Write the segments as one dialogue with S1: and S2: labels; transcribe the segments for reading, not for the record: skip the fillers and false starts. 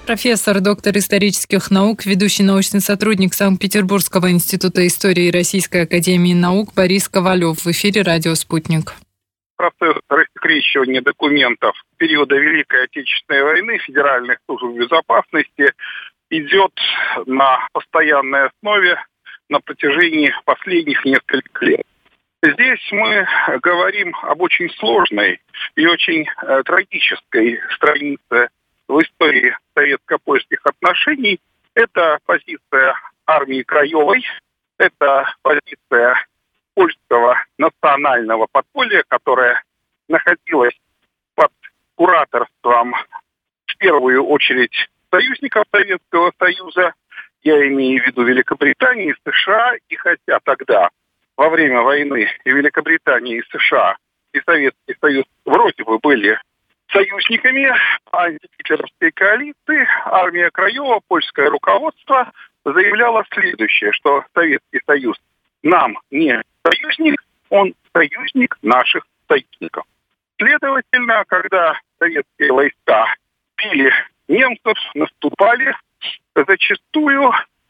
S1: Профессор, доктор исторических наук, ведущий научный сотрудник Санкт-Петербургского института истории Российской академии наук Борис Ковалев. В эфире «Радио Спутник».
S2: Процесс рассекречивания документов периода Великой Отечественной войны федеральных служб безопасности идет на постоянной основе на протяжении последних нескольких лет. Здесь мы говорим об очень сложной и очень трагической странице в истории советско-польских отношений. Это позиция армии Краевой, это позиция польского национального подполья, которое находилось под кураторством в первую очередь союзников Советского Союза, я имею в виду Великобритании, США, и хотя тогда, во время войны, и Великобритания, и США, и Советский Союз вроде бы были союзниками антигитлеровской коалиции, армия Краева, польское руководство заявляло следующее, что Советский Союз нам не союзник, он союзник наших союзников. Следовательно, когда советские войска били немцев, наступали, зачастую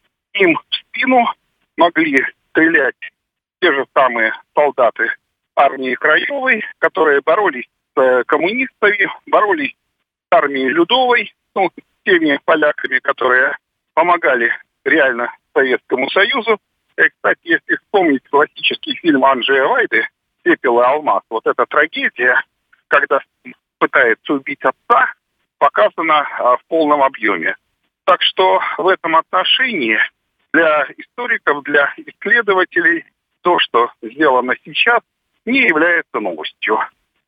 S2: им в спину могли стрелять те же самые солдаты армии Краевой, которые боролись с коммунистами, боролись с армией Людовой, с теми поляками, которые помогали реально Советскому Союзу. И, кстати, если вспомнить классический фильм Анджея Вайды «Пепел и алмаз», вот эта трагедия, когда пытается убить отца, показана в полном объеме. Так что в этом отношении для историков, для исследователей то, что сделано сейчас, не является новостью.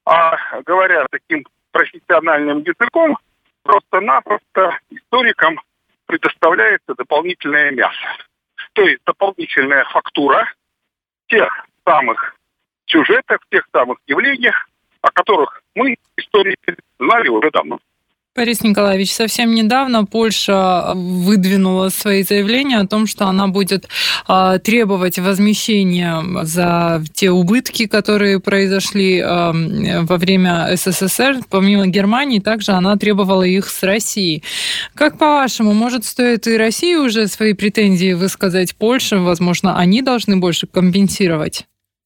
S2: А говоря таким профессиональным языком, просто-напросто историкам предоставляется дополнительное мясо. То есть дополнительная фактура тех самых сюжетов, тех самых явлениях, о которых мы, историки, знали уже давно.
S1: Борис Николаевич, совсем недавно Польша выдвинула свои заявления о том, что она будет требовать возмещения за те убытки, которые произошли во время СССР. Помимо Германии, также она требовала их с России. Как по-вашему, может, стоит и России уже свои претензии высказать Польше? Возможно, они должны больше компенсировать?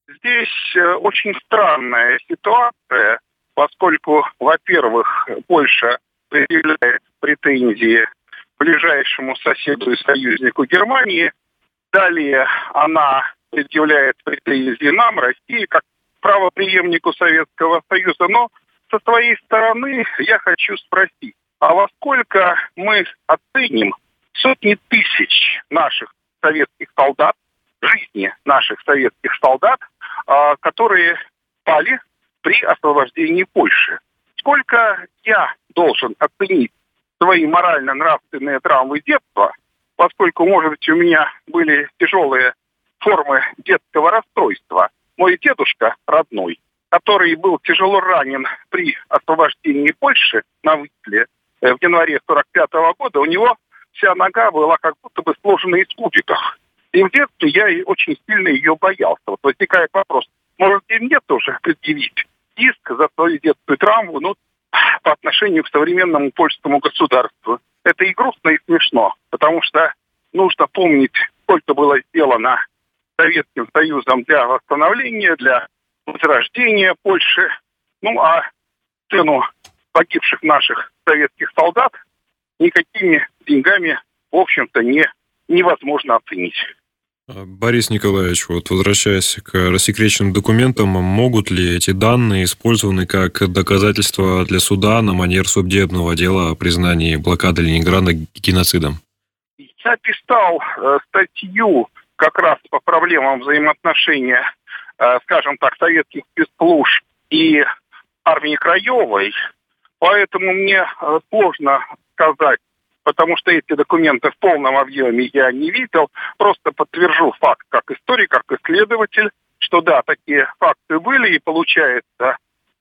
S2: Здесь очень странная ситуация, поскольку, во-первых, Польша предъявляет претензии ближайшему соседу и союзнику Германии. Далее она предъявляет претензии нам, России, как правопреемнику Советского Союза. Но со своей стороны я хочу спросить, а во сколько мы оценим сотни тысяч наших советских солдат, жизни наших советских солдат, которые пали при освобождении Польши? Сколько я должен оценить свои морально-нравственные травмы детства, поскольку, может быть, у меня были тяжелые формы детского расстройства. Мой дедушка родной, который был тяжело ранен при освобождении Польши на Высле в январе 1945 года, у него вся нога была как будто бы сложена из кубиков. И в детстве я очень сильно ее боялся. Вот возникает вопрос, может и мне тоже предъявить иск за свою детскую травму, по отношению к современному польскому государству. Это и грустно, и смешно, потому что нужно помнить, сколько было сделано Советским Союзом для восстановления, для возрождения Польши. А цену погибших наших советских солдат никакими деньгами, в общем-то, невозможно оценить.
S3: Борис Николаевич, возвращаясь к рассекреченным документам, могут ли эти данные использованы как доказательство для суда на манер судебного дела о признании блокады Ленинграда геноцидом?
S2: Я писал статью как раз по проблемам взаимоотношения, скажем так, советских спецслужб и армии Краевой, поэтому мне сложно сказать, потому что эти документы в полном объеме я не видел. Просто подтвержу факт как историк, как исследователь, что да, такие факты были, и получается,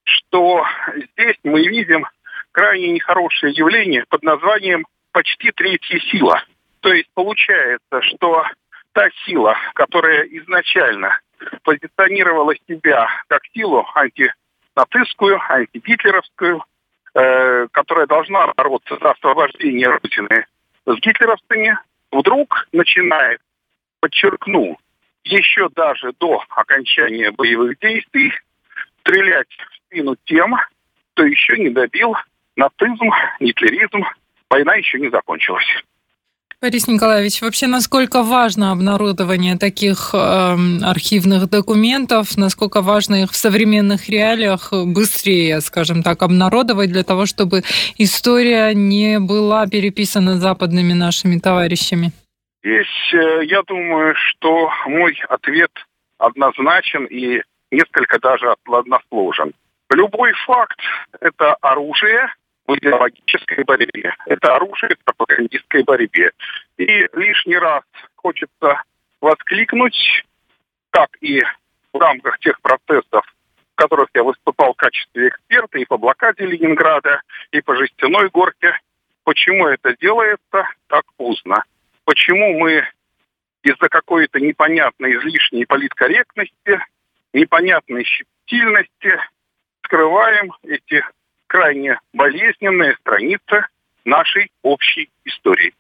S2: что здесь мы видим крайне нехорошее явление под названием «почти третья сила». То есть получается, что та сила, которая изначально позиционировала себя как силу антинацистскую, антигитлеровскую, которая должна бороться за освобождение Родины с гитлеровцами, вдруг начинает, подчеркну, еще даже до окончания боевых действий стрелять в спину тем, кто еще не добил нацизм, гитлеризм. Война еще не закончилась.
S1: Борис Николаевич, вообще насколько важно обнародование таких архивных документов, насколько важно их в современных реалиях быстрее, скажем так, обнародовать для того, чтобы история не была переписана западными нашими товарищами?
S2: Здесь, я думаю, что мой ответ однозначен и несколько даже односложен. Любой факт – это оружие в идеологической борьбе. Это оружие в пропагандистской борьбе. И лишний раз хочется воскликнуть, как и в рамках тех процессов, в которых я выступал в качестве эксперта и по блокаде Ленинграда, и по жестяной горке, почему это делается так поздно. Почему мы из-за какой-то непонятной излишней политкорректности, непонятной щепетильности скрываем эти крайне болезненные страницы нашей общей истории.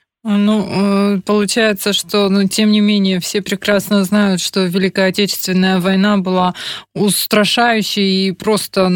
S1: Получается, что, тем не менее, все прекрасно знают, что Великая Отечественная война была устрашающей и просто,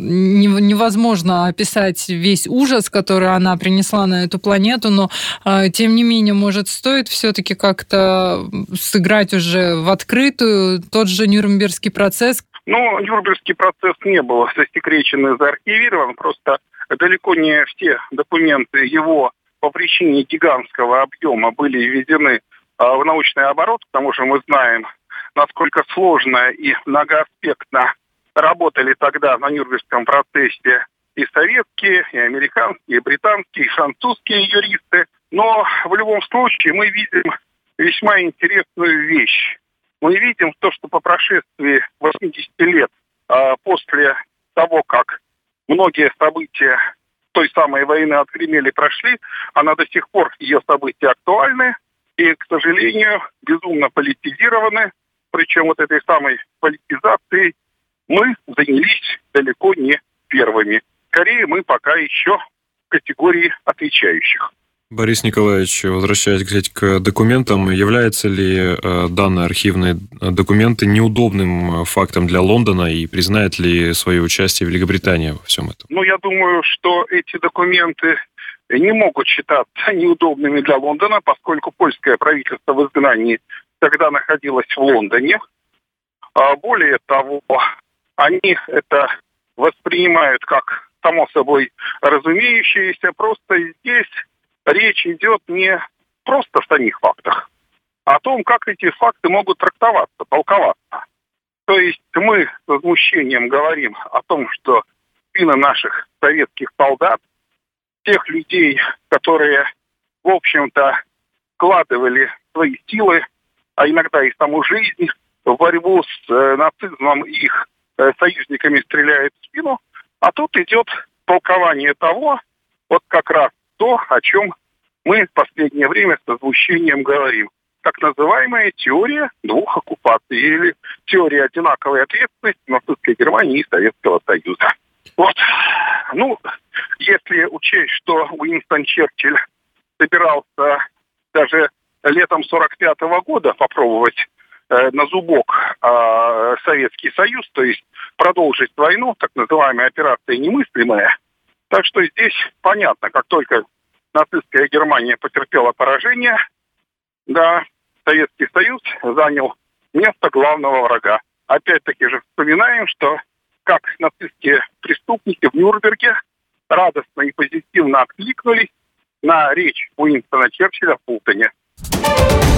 S1: невозможно описать весь ужас, который она принесла на эту планету, но, тем не менее, может, стоит все-таки как-то сыграть уже в открытую тот же Нюрнбергский процесс?
S2: Нюрнбергский процесс не был засекречен и заархивирован, просто далеко не все документы его по причине гигантского объема были введены в научный оборот, к тому же мы знаем, насколько сложно и многоаспектно работали тогда на Нюрнбергском процессе и советские, и американские, и британские, и французские юристы. Но в любом случае мы видим весьма интересную вещь. Мы видим то, что по прошествии 80 лет после того, как многие события той самой войны отгремели, прошли, она до сих пор, ее события актуальны и, к сожалению, безумно политизированы. Причем вот этой самой политизацией мы занялись далеко не первыми. Скорее, мы пока еще в категории отвечающих.
S3: Борис Николаевич, возвращаясь, кстати, к документам, являются ли данные архивные документы неудобным фактом для Лондона и признает ли свое участие Великобритания во всем этом?
S2: Я думаю, что эти документы не могут считаться неудобными для Лондона, поскольку польское правительство в изгнании тогда находилось в Лондоне. Более того, они это воспринимают как само собой разумеющееся, просто здесь речь идет не просто в самих фактах, а о том, как эти факты могут трактоваться, толковаться. То есть мы с возмущением говорим о том, что спины наших советских солдат, тех людей, которые, в общем-то, вкладывали свои силы, а иногда и саму жизнь, в борьбу с нацизмом и их союзниками стреляют в спину, а тут идет толкование того, вот как раз то, о чем мы в последнее время с возмущением говорим. Так называемая теория двух оккупаций или теория одинаковой ответственности нацистской Германии и Советского Союза. Если учесть, что Уинстон Черчилль собирался даже летом 1945 года попробовать на зубок Советский Союз, то есть продолжить войну, так называемая операция «Немыслимая». Так что здесь понятно, как только нацистская Германия потерпела поражение, Советский Союз занял место главного врага. Опять-таки же вспоминаем, что как нацистские преступники в Нюрнберге радостно и позитивно откликнулись на речь Уинстона Черчилля в Фултоне.